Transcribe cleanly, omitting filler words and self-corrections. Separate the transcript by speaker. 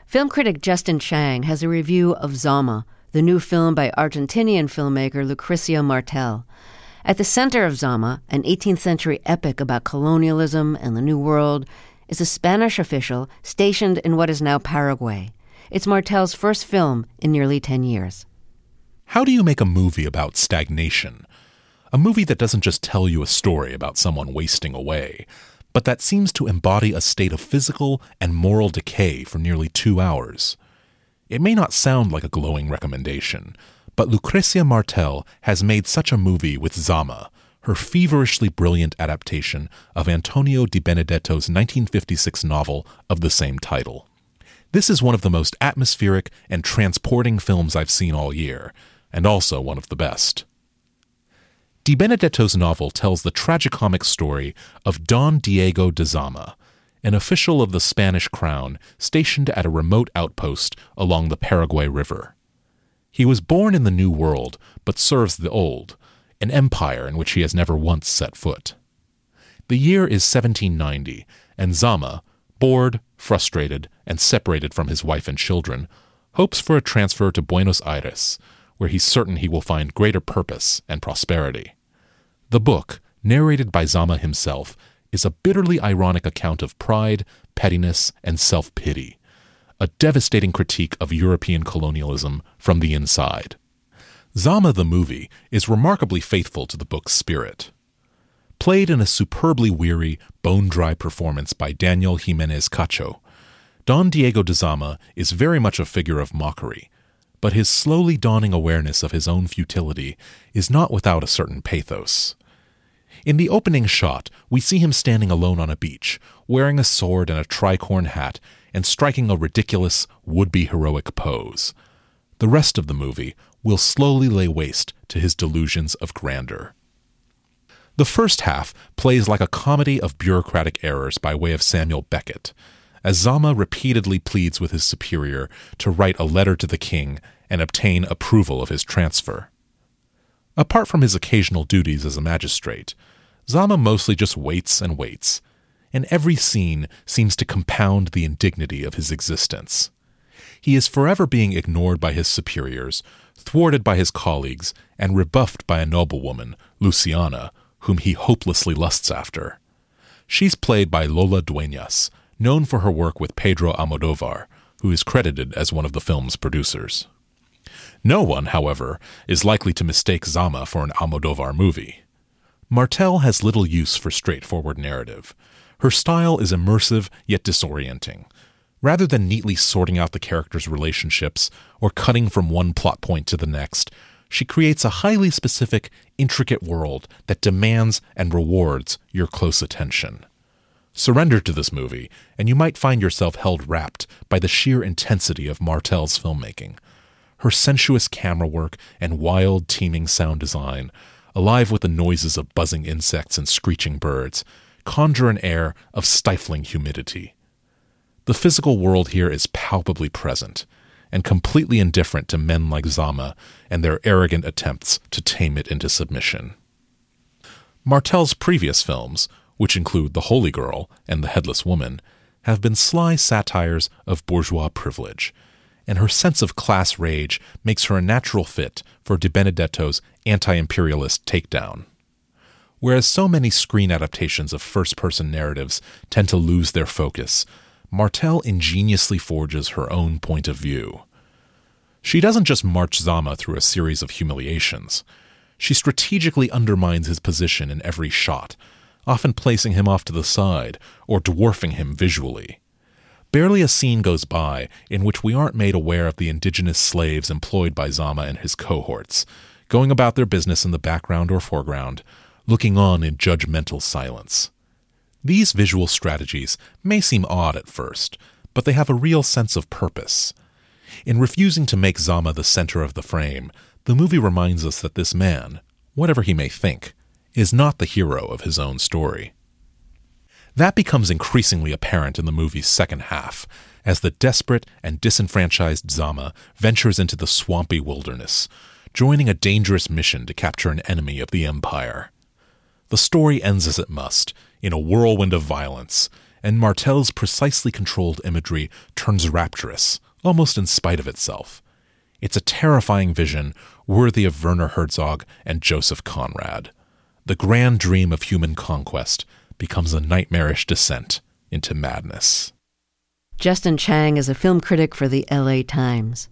Speaker 1: Film critic Justin Chang has a review of Zama, the new film by Argentinian filmmaker Lucrecia Martel. At the center of Zama, an 18th century epic about colonialism and the New World, is a Spanish official stationed in what is now Paraguay. It's Martel's first film in nearly 10 years.
Speaker 2: How do you make a movie about stagnation? A movie that doesn't just tell you a story about someone wasting away, but that seems to embody a state of physical and moral decay for nearly 2 hours. It may not sound like a glowing recommendation, but Lucrecia Martel has made such a movie with Zama, her feverishly brilliant adaptation of Antonio Di Benedetto's 1956 novel of the same title. This is one of the most atmospheric and transporting films I've seen all year, and also one of the best. Di Benedetto's novel tells the tragicomic story of Don Diego de Zama, an official of the Spanish crown stationed at a remote outpost along the Paraguay River. He was born in the New World, but serves the Old, an empire in which he has never once set foot. The year is 1790, and Zama, bored, frustrated, and separated from his wife and children, hopes for a transfer to Buenos Aires, where he's certain he will find greater purpose and prosperity. The book, narrated by Zama himself, is a bitterly ironic account of pride, pettiness, and self-pity, a devastating critique of European colonialism from the inside. Zama the movie is remarkably faithful to the book's spirit. Played in a superbly weary, bone-dry performance by Daniel Jimenez Cacho, Don Diego de Zama is very much a figure of mockery, but his slowly dawning awareness of his own futility is not without a certain pathos. In the opening shot, we see him standing alone on a beach, wearing a sword and a tricorn hat, and striking a ridiculous, would-be heroic pose. The rest of the movie will slowly lay waste to his delusions of grandeur. The first half plays like a comedy of bureaucratic errors by way of Samuel Beckett, as Zama repeatedly pleads with his superior to write a letter to the king and obtain approval of his transfer. Apart from his occasional duties as a magistrate, Zama mostly just waits and waits, and every scene seems to compound the indignity of his existence. He is forever being ignored by his superiors, thwarted by his colleagues, and rebuffed by a noblewoman, Luciana, whom he hopelessly lusts after. She's played by Lola Dueñas, known for her work with Pedro Almodóvar, who is credited as one of the film's producers. No one, however, is likely to mistake Zama for an Almodóvar movie. Martel has little use for straightforward narrative. Her style is immersive yet disorienting. Rather than neatly sorting out the characters' relationships or cutting from one plot point to the next, she creates a highly specific, intricate world that demands and rewards your close attention. Surrender to this movie, and you might find yourself held rapt by the sheer intensity of Martel's filmmaking. Her sensuous camera work and wild, teeming sound design, alive with the noises of buzzing insects and screeching birds, conjure an air of stifling humidity. The physical world here is palpably present, and completely indifferent to men like Zama and their arrogant attempts to tame it into submission. Martel's previous films, which include The Holy Girl and The Headless Woman, have been sly satires of bourgeois privilege, and her sense of class rage makes her a natural fit for Di Benedetto's anti-imperialist takedown. Whereas so many screen adaptations of first-person narratives tend to lose their focus, Martel ingeniously forges her own point of view. She doesn't just march Zama through a series of humiliations. She strategically undermines his position in every shot, often placing him off to the side or dwarfing him visually. Barely a scene goes by in which we aren't made aware of the indigenous slaves employed by Zama and his cohorts, going about their business in the background or foreground, looking on in judgmental silence. These visual strategies may seem odd at first, but they have a real sense of purpose. In refusing to make Zama the center of the frame, the movie reminds us that this man, whatever he may think, is not the hero of his own story. That becomes increasingly apparent in the movie's second half, as the desperate and disenfranchised Zama ventures into the swampy wilderness, joining a dangerous mission to capture an enemy of the Empire. The story ends as it must, in a whirlwind of violence, and Martel's precisely controlled imagery turns rapturous, almost in spite of itself. It's a terrifying vision worthy of Werner Herzog and Joseph Conrad. The grand dream of human conquest becomes a nightmarish descent into madness.
Speaker 1: Justin Chang is a film critic for the LA Times.